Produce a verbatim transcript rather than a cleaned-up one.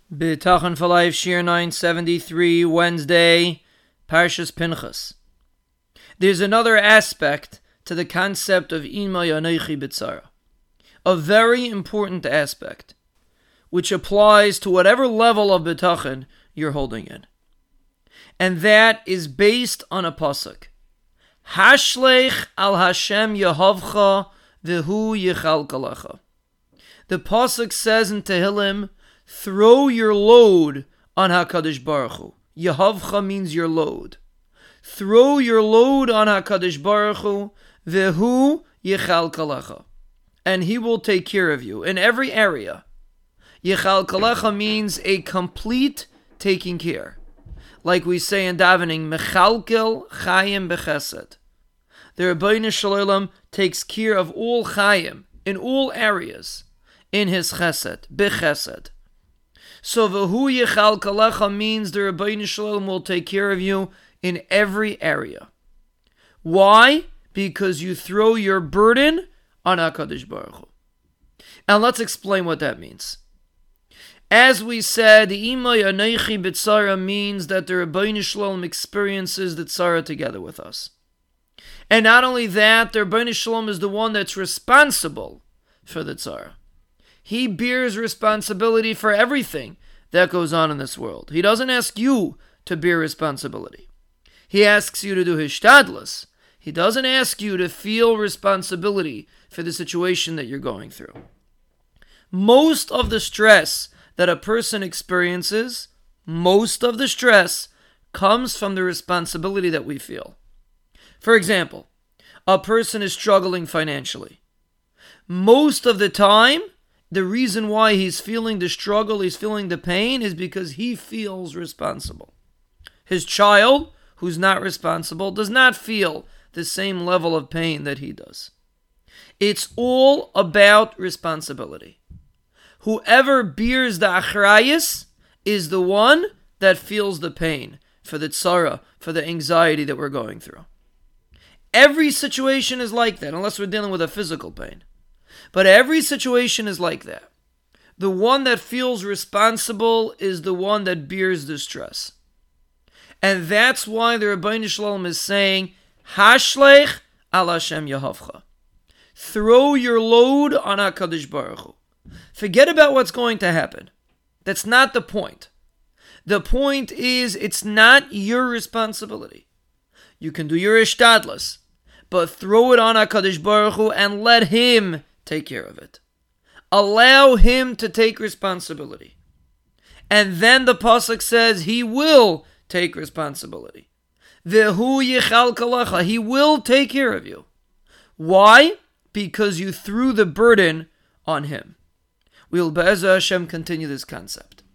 B'tachon for Life, Shir nine seventy-three, Wednesday, Parshas Pinchas. There's another aspect to the concept of Imay Anochi B'tzara. A very important aspect, which applies to whatever level of B'tachon you're holding in. And that is based on a pasuk. Hashlech al Hashem Yehovcha v'hu yichalkalecha. The pasuk says in Tehillim, throw your load on HaKadosh Baruch Hu. Yehovcha means your load. Throw your load on HaKadosh Baruch Hu, v'hu yichalkalecha. And he will take care of you in every area. Yichalkalecha means a complete taking care. Like we say in davening, Mechalkel Chayim Bechesed. The Rebbeinu Shalom takes care of all Chayim, in all areas, in his Chesed, Bechesed. So V'hu Yichalkalecha means the Rebbeinu Shalom will take care of you in every area. Why? Because you throw your burden on HaKadosh Baruch Hu. And let's explain what that means. As we said, the Imay Anochi B'tzara means that the Rebbeinu Shalom experiences the tzara together with us. And not only that, the Rebbeinu Shalom is the one that's responsible for the tzara. He bears responsibility for everything that goes on in this world. He doesn't ask you to bear responsibility. He asks you to do hishtadlus. He doesn't ask you to feel responsibility for the situation that you're going through. Most of the stress that a person experiences, most of the stress comes from the responsibility that we feel. For example, a person is struggling financially. Most of the time, the reason why he's feeling the struggle, he's feeling the pain, is because he feels responsible. His child, who's not responsible, does not feel the same level of pain that he does. It's all about responsibility. Whoever bears the achrayus is the one that feels the pain for the tzara, for the anxiety that we're going through. Every situation is like that, unless we're dealing with a physical pain. But every situation is like that. The one that feels responsible is the one that bears the stress. And that's why the Rebbeinu Shalom is saying, Hashlech al Hashem Yehovcha. Throw your load on HaKadosh Baruch Hu. Forget about what's going to happen. That's not the point. The point is, it's not your responsibility. You can do your ishtadlus, but throw it on HaKadosh Baruch Hu and let him take care of it. Allow him to take responsibility. And then the pasuk says he will take responsibility. V'hu yichalkalecha. He will take care of you. Why? Because you threw the burden on him. We will, Be'ezah Hashem, continue this concept.